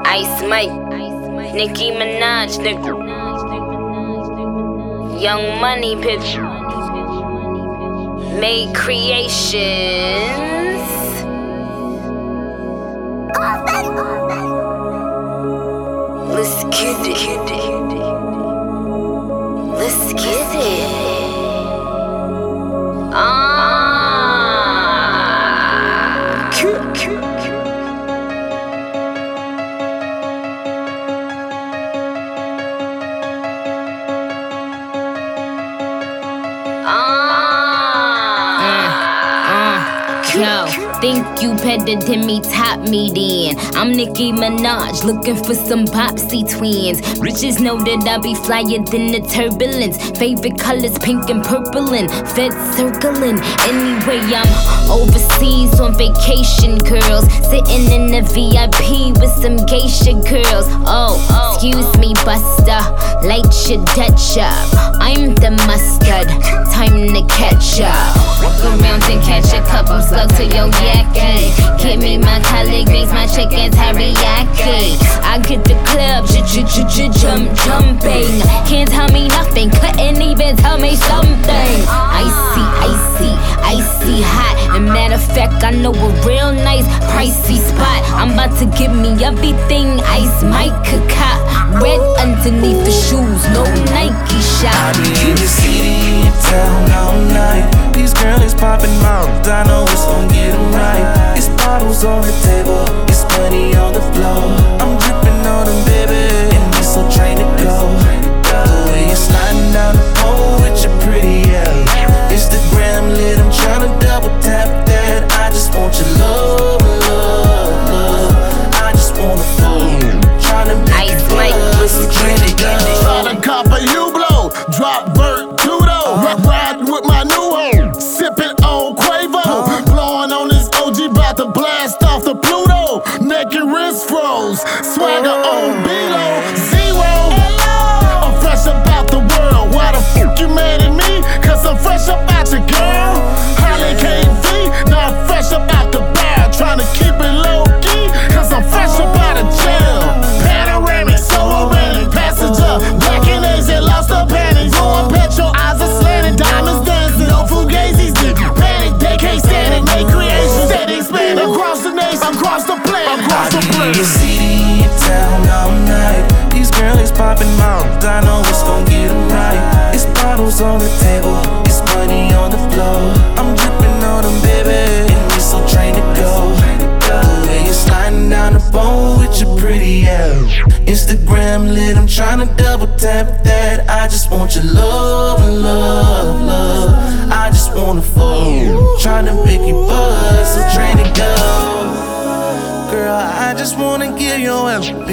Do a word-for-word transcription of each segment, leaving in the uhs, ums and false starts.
Ice Mike, Nicki Minaj, nigga. Young Money, bitch. Made Creations. Let's get it. Let's get it. Ah. Yo, think you better than me, top me then. I'm Nicki Minaj, looking for some Popsy twins. Bitches know that I be flyer than the turbulence. Favorite colors pink and purple and fed circling. Anyway, I'm overseas on vacation, girls. Sitting in the V I P with some geisha girls. Oh, excuse me, buster, light your Dutch up. I'm the mustard, time to catch up. Walk around and catch a couple slugs to your yaki. Give me my collard greens, my chicken teriyaki. I get the club, j-j-j-j-jump, jumping. Can't tell me nothing, couldn't even tell me something. Icy, icy, icy hot. And matter of fact, I know a real nice, pricey spot. I'm about to give me everything Ice Mike could cop. Red underneath the shoes, no Nike shop. I be in the city, in town all night. These girls is popping mountains, I know it's gon' get them right. It's bottles on the table, it's money on the floor. I'm dripping on them, baby, and we so trained to go. The way you're sliding down the pole with your pretty ass. Instagram lit, I'm tryna double tap that. I just want your love, love, love. I just wanna fool. Tryna make it buzz, so trained to go. Tryna cop a U-blow, drop vert two-do. Riding with my new home, sipping on Quavo. Blowing on this O G, bout to blast off the Pluto. Naked wrist froze, swagger on B-Lo. Zero, I'm fresh about the world. Why the fuck you mad at me? Cause I'm fresh about your girl. Holly K V, now I'm fresh about the bar. Tryna keep it low-key, cause I'm fresh about a jail. Panoramic, so romantic, passenger. Black and Asian, lost the panties. Going petrol, eyes are slanted, diamonds dancing. No fugazis, nigga, panic, they can't stand it. Make creations, steady expanding across the nation, across the planet, across the I be in planet. the city, in town all night. These girls is popping mountains, I know it's gon' get them right. It's bottles on the table, it's money on the floor. I'm dripping on them, baby, and we so trained to go. The way you're sliding down the pole with your pretty ass. Instagram lit, I'm tryna double tap that. I just want your love, love, love. I just wanna fall, tryna make you buzz, so trained to go. Girl, I just wanna give you everything,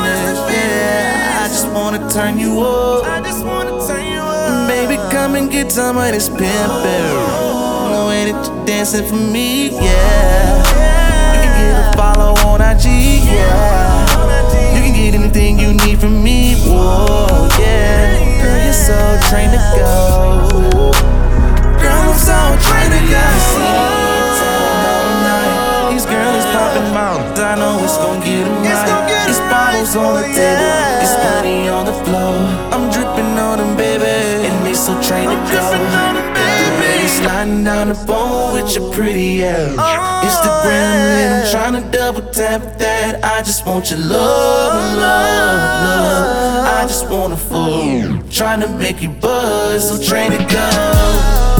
yeah. I just wanna turn you up. I just wanna turn you up. Baby, come and get some of this pimpin'. The way that you're dancing for me, yeah. You can get a follow on I G, yeah. You can get anything you need from me, whoa, yeah. Girl, you're so trained to go. Girl, I'm so trained to go. These girls is popping mountains, I know it's gon' get them right. It's bottles on the table, it's money on the floor. I'm dripping on them, baby, and they so trained to go. The way you sliding down the phone with your pretty ass. Instagram lit, I'm tryna double tap that. I just want your love, love, love. I just wanna fool, tryna make you buzz, so trained to go.